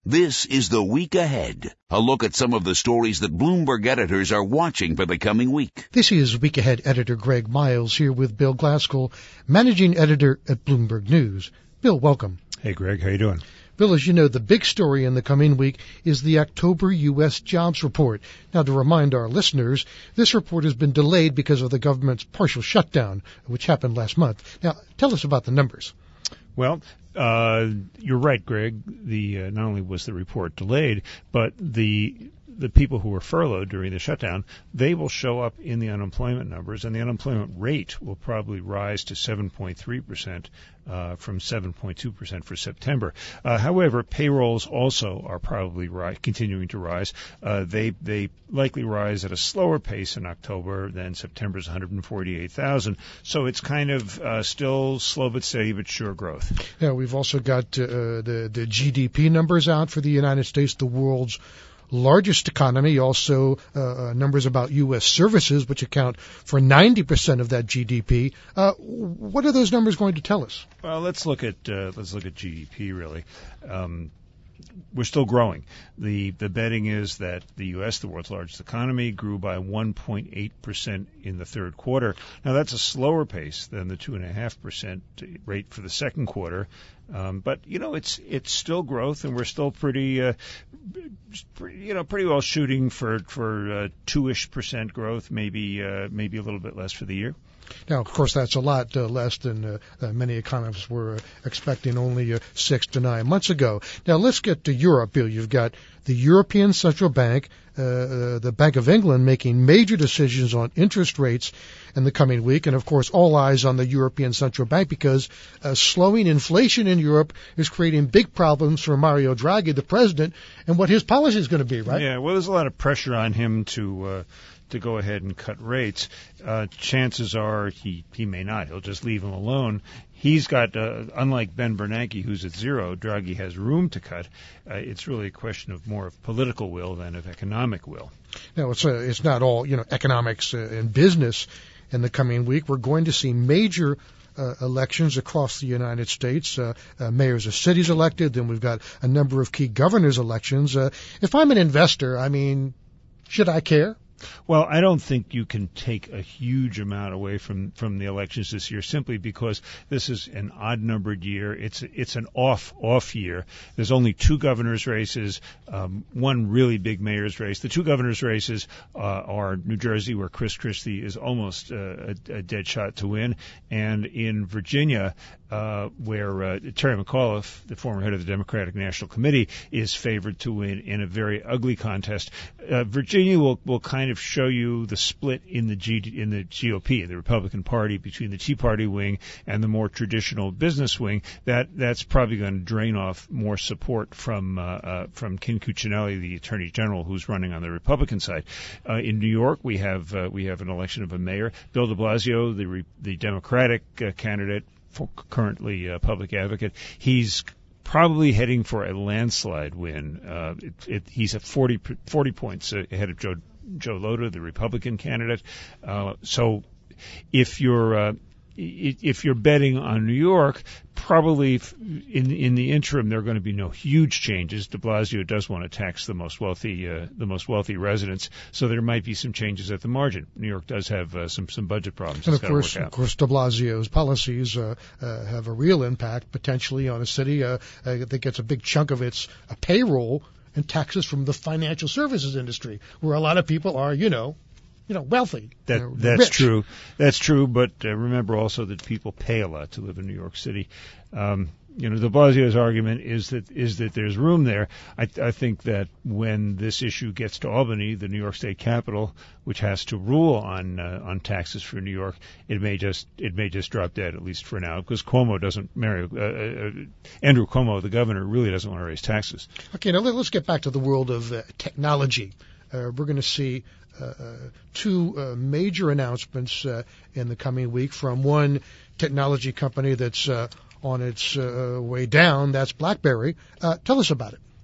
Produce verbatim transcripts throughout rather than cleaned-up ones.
This is The Week Ahead, a look at some of the stories that Bloomberg editors are watching for the coming week. This is Week Ahead editor Greg Miles here with Bill Glaskell, managing editor at Bloomberg News. Bill, welcome. Hey, Greg. How you doing? Bill, as you know, the big story in the coming week is the October U S jobs report. Now, to remind our listeners, this report has been delayed because of the government's partial shutdown, which happened last month. Now, tell us about the numbers. Well, uh, you're right, Greg. The uh, not only was the report delayed, but the the people who were furloughed during the shutdown, they will show up in the unemployment numbers, and the unemployment rate will probably rise to seven point three percent uh, from seven point two percent for September. Uh, however, payrolls also are probably ri- continuing to rise. Uh, they they likely rise at a slower pace in October than September's one hundred forty-eight thousand. So it's kind of uh, still slow but steady but sure growth. Yeah, we've also got uh, the the G D P numbers out for the United States, the world's largest economy. Also, uh, numbers about U S services, which account for ninety percent of that G D P. Uh, what are those numbers going to tell us? Well, let's look at uh, let's look at G D P really. Um, We're still growing. The the betting is that the U S, the world's largest economy, grew by one point eight percent in the third quarter. Now, that's a slower pace than the two point five percent rate for the second quarter. Um, but, you know, it's it's still growth, and we're still pretty, uh, pretty you know, pretty well shooting for, for uh, two-ish percent growth, maybe uh, maybe a little bit less for the year. Now, of course, that's a lot uh, less than uh, uh, many economists were uh, expecting only uh, six to nine months ago. Now, let's get to Europe, Bill. You've got the European Central Bank, uh, uh, the Bank of England, making major decisions on interest rates in the coming week. And, of course, all eyes on the European Central Bank because uh, slowing inflation in Europe is creating big problems for Mario Draghi, the president, and what his policy is going to be, right? Yeah, well, there's a lot of pressure on him to uh, to go ahead and cut rates. Uh, chances are he, he may not. He'll just leave them alone. He's got, uh, unlike Ben Bernanke, who's at zero, Draghi has room to cut. Uh, it's really a question of more of political will than of economic will. No, it's, uh, it's not all, you know, economics uh, and business in the coming week. We're going to see major Uh, elections across the United States, uh, uh, mayors of cities elected, then we've got a number of key governors elections. Uh, if I'm an investor, I mean, should I care? Well, I don't think you can take a huge amount away from, from the elections this year simply because this is an odd-numbered year. It's it's an off off year. There's only two governors' races, um, one really big mayor's race. The two governors' races uh, are New Jersey, where Chris Christie is almost uh, a, a dead shot to win, and in Virginia, uh, where uh, Terry McAuliffe, the former head of the Democratic National Committee, is favored to win in a very ugly contest. Uh, Virginia will will kind of show you the split in the G, in the G O P, the Republican Party, between the Tea Party wing and the more traditional business wing. That that's probably going to drain off more support from uh, uh, from Ken Cuccinelli, the Attorney General, who's running on the Republican side. Uh, in New York, we have uh, we have an election of a mayor. Bill de Blasio, the re, the Democratic uh, candidate, for currently uh, public advocate, he's probably heading for a landslide win. Uh, it, it, he's at forty, forty points ahead of Joe Joe Lhota, the Republican candidate. Uh, so if you're uh, if you're betting on New York, probably in in the interim there are going to be no huge changes. De Blasio does want to tax the most wealthy uh, the most wealthy residents, so there might be some changes at the margin. New York does have uh, some some budget problems. And of course, of course, De Blasio's policies uh, uh, have a real impact potentially on a city uh, uh, that gets a big chunk of its uh, payroll and taxes from the financial services industry, where a lot of people are, you know, you know, wealthy. That, you know, that's rich. true. That's true. But uh, remember also that people pay a lot to live in New York City. Um, you know, de Blasio's argument is that is that there's room there. I, I think that when this issue gets to Albany, the New York State capital, which has to rule on uh, on taxes for New York, it may just it may just drop dead, at least for now, because Cuomo doesn't marry uh, uh, Andrew Cuomo, the governor, really doesn't want to raise taxes. Okay, now let's get back to the world of uh, technology. Uh, we're going to see uh, uh, two uh, major announcements uh, in the coming week from one technology company that's uh, on its uh, way down. That's BlackBerry. Uh, tell us about it.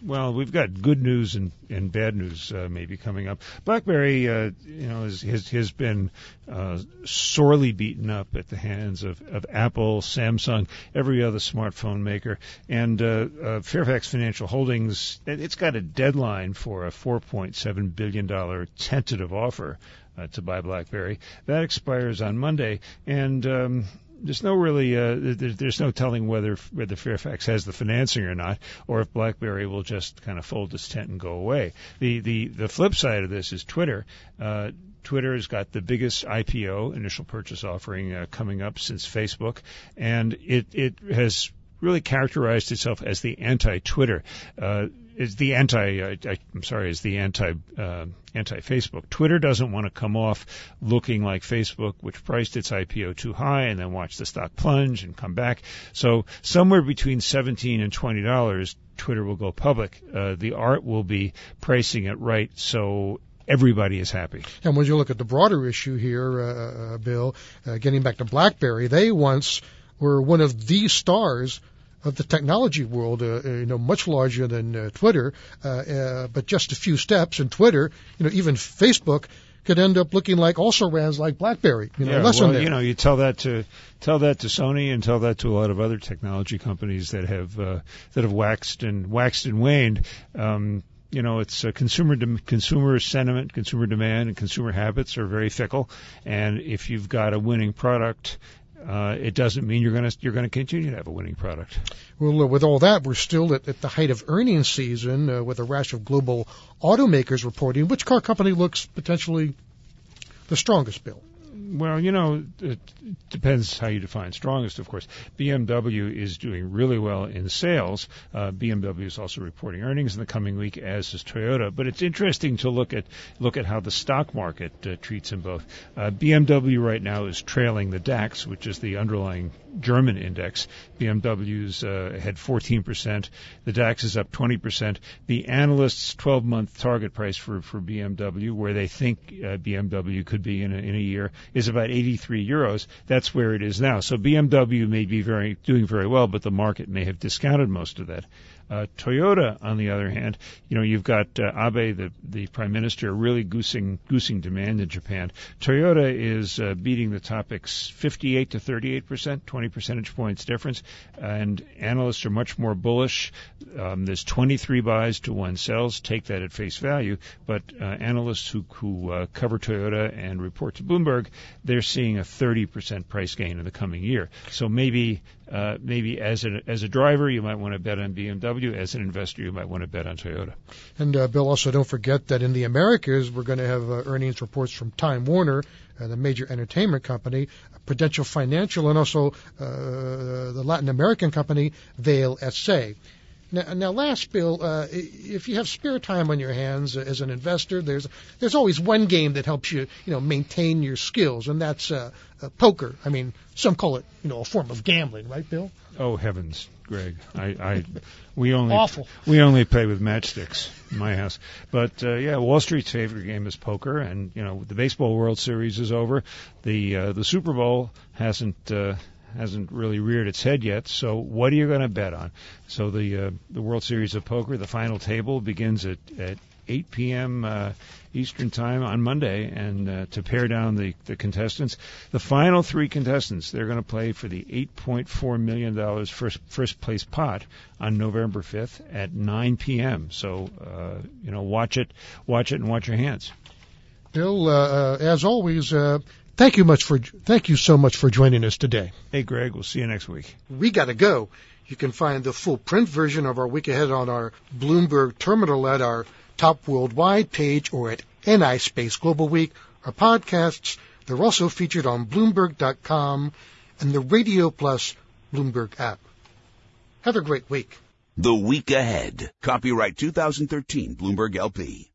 Well, we've got good news and, and bad news uh, maybe coming up. BlackBerry, uh, you know, has has, has been uh, sorely beaten up at the hands of, of Apple, Samsung, every other smartphone maker, and uh, uh, Fairfax Financial Holdings. It's got a deadline for a four point seven billion dollars tentative offer uh, to buy BlackBerry. That expires on Monday, and um, There's no really, uh, there's no telling whether whether Fairfax has the financing or not, or if BlackBerry will just kind of fold its tent and go away. The the the flip side of this is Twitter. Uh, Twitter has got the biggest I P O, initial purchase offering, uh, coming up since Facebook, and it it has really characterized itself as the anti-Twitter. Uh, is the anti, I, I, I'm sorry, is the anti, uh, anti-Facebook. Twitter doesn't want to come off looking like Facebook, which priced its I P O too high and then watched the stock plunge and come back. So somewhere between seventeen and twenty dollars, Twitter will go public. Uh, the art will be pricing it right so everybody is happy. And when you look at the broader issue here, uh, uh, Bill, uh, getting back to BlackBerry, they once were one of the stars of the technology world, uh, you know, much larger than uh, Twitter, uh, uh, but just a few steps. And Twitter, you know, even Facebook could end up looking like also ran like BlackBerry. You know, yeah, lesson well, there. you know, you tell that to tell that to Sony and tell that to a lot of other technology companies that have uh, that have waxed and waxed and waned. Um, You know, it's uh, consumer de- consumer sentiment, consumer demand, and consumer habits are very fickle. And if you've got a winning product, uh, it doesn't mean you're going to you're going to continue to have a winning product. Well, uh, with all that, we're still at, at the height of earnings season uh, with a rash of global automakers reporting. Which car company looks potentially the strongest, Bill? Well, you know, it depends how you define strongest, of course. B M W is doing really well in sales. Uh, B M W is also reporting earnings in the coming week, as is Toyota. But it's interesting to look at look at how the stock market uh, treats them both. Uh, B M W right now is trailing the DAX, which is the underlying German index. B M W's uh, had fourteen percent. The DAX is up twenty percent. The analysts' twelve-month target price for, for B M W, where they think uh, B M W could be in a, in a year, is about eighty-three euros. That's where it is now. So B M W may be very doing very well, but the market may have discounted most of that. Uh, Toyota, on the other hand, you know, you've got uh, Abe, the, the prime minister, really goosing, goosing demand in Japan. Toyota is uh, beating the topics fifty-eight to thirty-eight percent, twenty percentage points difference, and analysts are much more bullish. Um, there's twenty-three buys to one sells. Take that at face value. But uh, analysts who, who uh, cover Toyota and report to Bloomberg, they're seeing a thirty percent price gain in the coming year. So maybe uh, maybe as a as a driver, you might want to bet on B M W. As an investor, you might want to bet on Toyota. And, uh, Bill, also don't forget that in the Americas, we're going to have uh, earnings reports from Time Warner, uh, the major entertainment company, Prudential Financial, and also uh, the Latin American company, Vail S A. Now, now last, Bill, uh, if you have spare time on your hands uh, as an investor, there's there's always one game that helps you, you know, maintain your skills, and that's uh, uh, poker. I mean, some call it, you know, a form of gambling, right, Bill? Oh heavens, Greg! I, I we only Awful. we only play with matchsticks in my house. But uh, yeah, Wall Street's favorite game is poker, and you know the baseball World Series is over. The uh, the Super Bowl hasn't. Uh, hasn't really reared its head yet, so what are you going to bet on? So the uh, the World Series of Poker, the final table, begins at, at eight p.m. Uh, Eastern Time on Monday, and uh, to pare down the, the contestants, the final three contestants, they're going to play for the eight point four million dollars first, first place pot on November fifth at nine p.m. So, uh, you know, watch it, watch it and watch your hands. Bill, uh, uh, as always, uh, Thank you much for thank you so much for joining us today. Hey, Greg, we'll see you next week. We got to go. You can find the full print version of our week ahead on our Bloomberg terminal at our Top Worldwide page or at N I Space Global Week. Our podcasts, they're also featured on Bloomberg dot com and the Radio Plus Bloomberg app. Have a great week. The Week Ahead. Copyright two thousand thirteen Bloomberg L P.